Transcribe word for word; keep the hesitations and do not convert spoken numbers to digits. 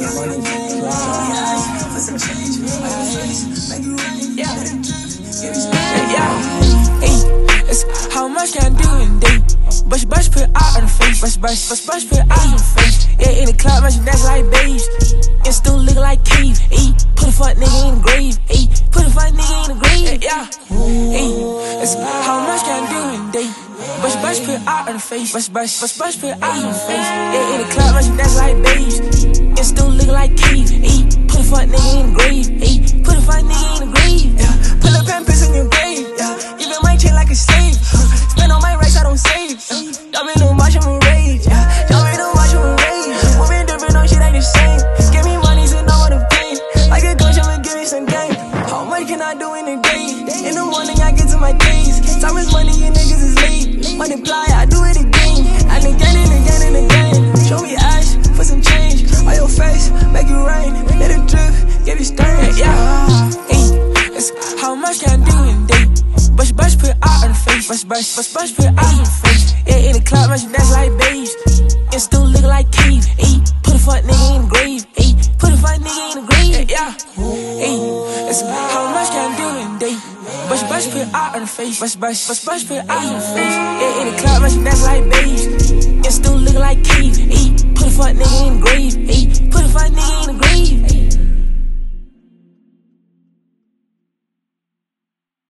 How much can I do in a day? Bush, bush, put out on the face. Bush, bush, bush, bush, put out on the face. Yeah, in the club, matching that's like babes. And still look like cave. Ayy, put a fuck nigga in the grave. Ayy, put a fuck nigga in the grave. Yeah, ayy, how much can I do in a day? Bush, bush, put out on the face. Bush, bush, bush, bush, put out on the face. Yeah, in the club, matching that's like babes. And still look like cave. Ayy, put a fuck nigga in the grave. Ayy, put a fuck nigga in the grave. Yeah, pull up and piss in your grave. Yeah, even my chain like a slave. Spend all my racks, I don't save. Y'all been too much, I'm a rage. Y'all been too much, I'm a rage. Moving different, no shit ain't the same. Give me money, so know what I'm paying. Like a coach, I'ma give me some game. How much can I do in a day? In the morning, I get to my days. Time is money, and niggas is late. Multiply, I do it again. And again, and again, and again. Show me ass for some change. On your face, make it rain. Let it drip, give you stains. Yeah, hey, how much can I do in a day? Bush, bush, put out on the face. Bush, bush, bush, bush, put out on the face. Yeah, in the club, matching that's like babes. And still look like cave. Ayy, put a fuck nigga in the grave. Ayy, put a fuck nigga in the grave. Yeah, ayy, how much can I do in a day? Bush, bush, put out on the face. Bush, bush, bush, bush, put out on the face. Yeah, in the club, matching that's like babes. And still look like cave. Ayy, put a fuck nigga